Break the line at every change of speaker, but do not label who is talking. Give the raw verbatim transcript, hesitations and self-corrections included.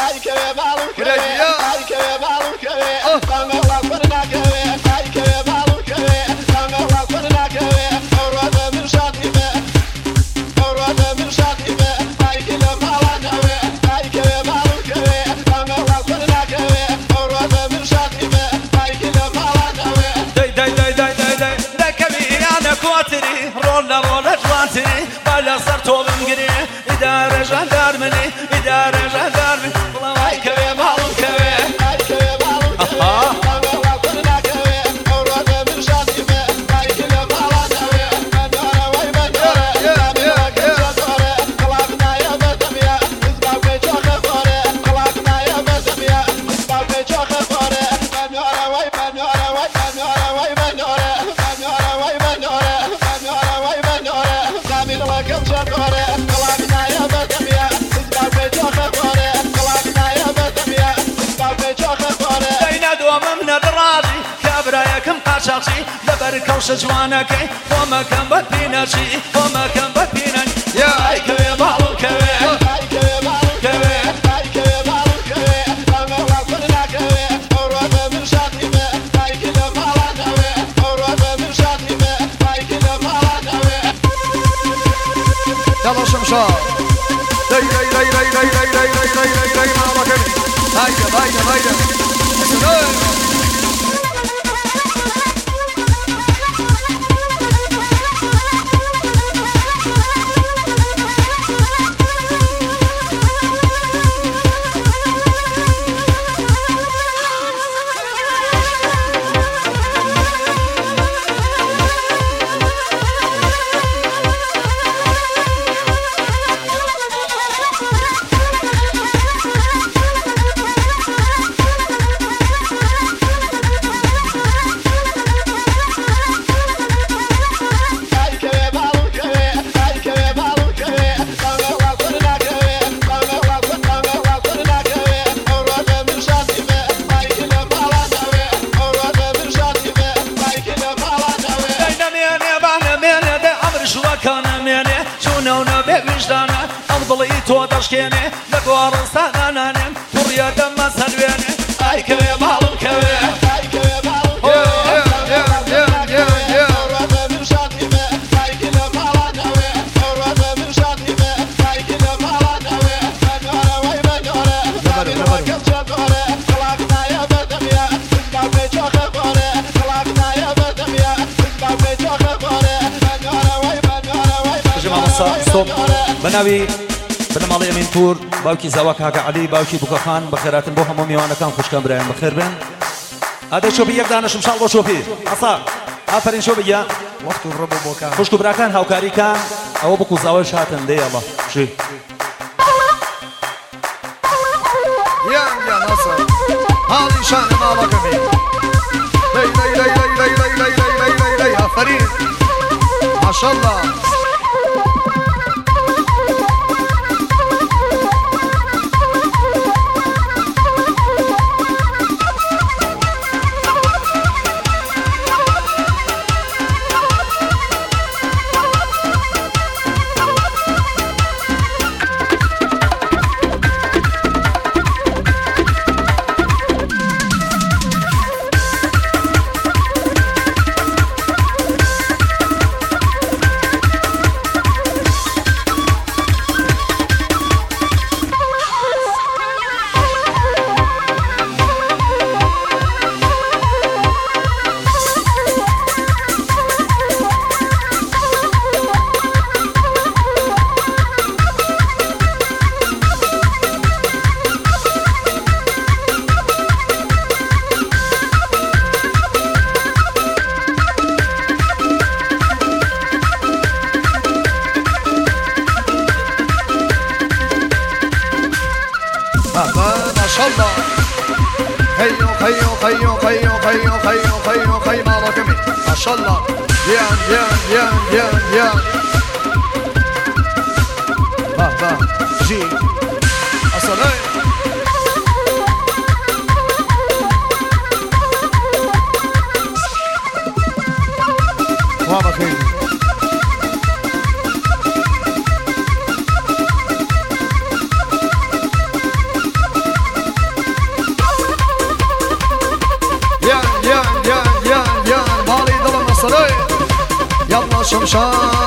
إدارة جندرمني إدارة جندرمني والله ما يكوي معلوم كوي شخصي لبرك وشجوانك وما كان ببيناشي وما كان ببيناشي يا اي كوي معلوم كوي اي كوي معلوم كوي اي كوي معلوم كوي انا وقفنا كوي اورد من شاطئه اي كده معلوم كوي اورد من شاطئه اي كده معلوم كوي
يلا شمشار داي داي داي داي داي داي داي داي داي داي داي معلوم كوي هايدا هايدا هايدا
تشكيني لقوار استاناني وريا دم سلويني اي كوي معلوم كوي اي كوي معلوم كوي يا يا يا يا ورد من شاطئه اي كده معلوم كوي ورد من شاطئه اي كده معلوم كوي انا وي بدوره نبر كجدوره خلاقنا يا بدميا اسمع بيجو خبره خلاقنا يا بدميا اسمع بيجو خبره انا وي بدوره وي جماعه ستوب بناوي بنماڵی ئەمین پور باوکی زاوا کاکە عەلی باوکی بووکەخان بەخێراتن بۆ هەموو میوانەکان خوشکەم برایان بەخێر بن ئادەی شۆپی یەک دانەشم شاڵ بۆ شۆپی ئەسا ئافرین شۆ بگە
وەخت و ڕەبوو بۆکان
خوشک و براکان هاوکاریکان ئەوە بکو زاوای شاتن دەی ئەڵە شی
یان یان ئەسا هاڵی شانە ماڵەکەمی لەی لەی لەی لەی لەی لەی لەی لەی لەی لەی ئافرین ماشەڵڵا شمشان